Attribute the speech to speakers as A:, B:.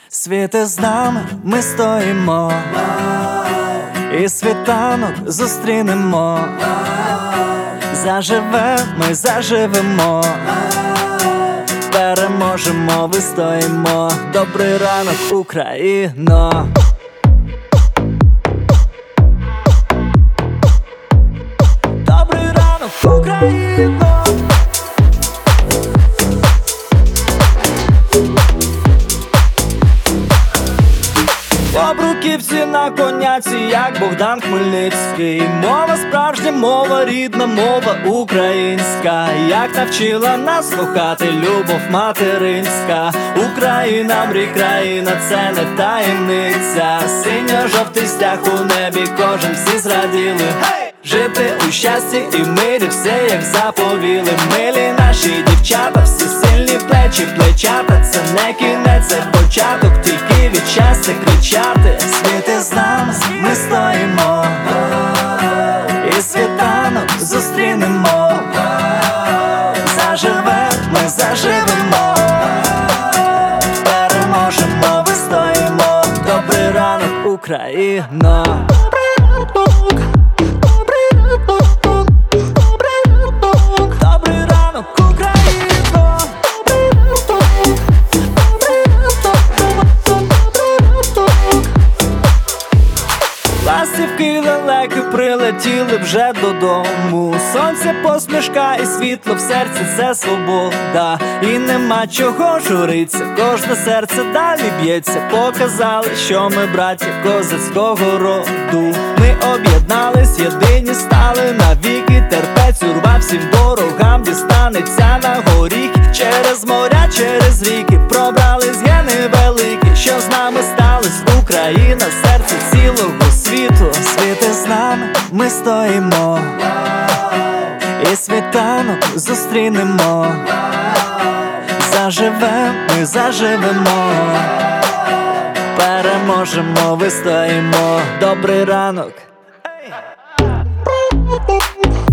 A: Світи з нами, ми стоїмо, і світанок зустрінемо. Заживемо, ми заживемо, переможемо, вистоїмо. Добрий ранок, Україно. Добрий ранок, Україно. В бруківці на коняці, як Богдан Хмельницький. Мова справжня, мова рідна, мова українська. Як навчила нас слухати любов материнська. Україна, мрій країна, це не таємниця. Синьо-жовтий стяг у небі, кожен всі зраділи. Жити у щасті і в мирі, все як заповіли. Милі наші дівчата, всі сильні плечі, плечата. Це не кінець, це початок, тільки від щастя кричати. Світи з нами, ми стоїмо, і світанок зустрінемо. Заживемо, ми заживемо, переможемо, вистоїмо. Добрий ранок, Україно. Ластівки лелеки прилетіли вже додому. Сонце, посмішка і світло в серці — це свобода. І нема чого журиться, кожне серце далі б'ється. Показали, що ми браті козацького роду. Ми об'єднались, єдині стали навіки. Терпець урва всім ворогам дістанеться на горіхи. Через моря, через ріки пробрались гени великі. Що з нами сталось? Україна, серце цілого світу. Світи з нами, ми стоїмо, і світанок зустрінемо. Заживемо, ми заживемо, переможемо, вистоїмо. Добрий ранок.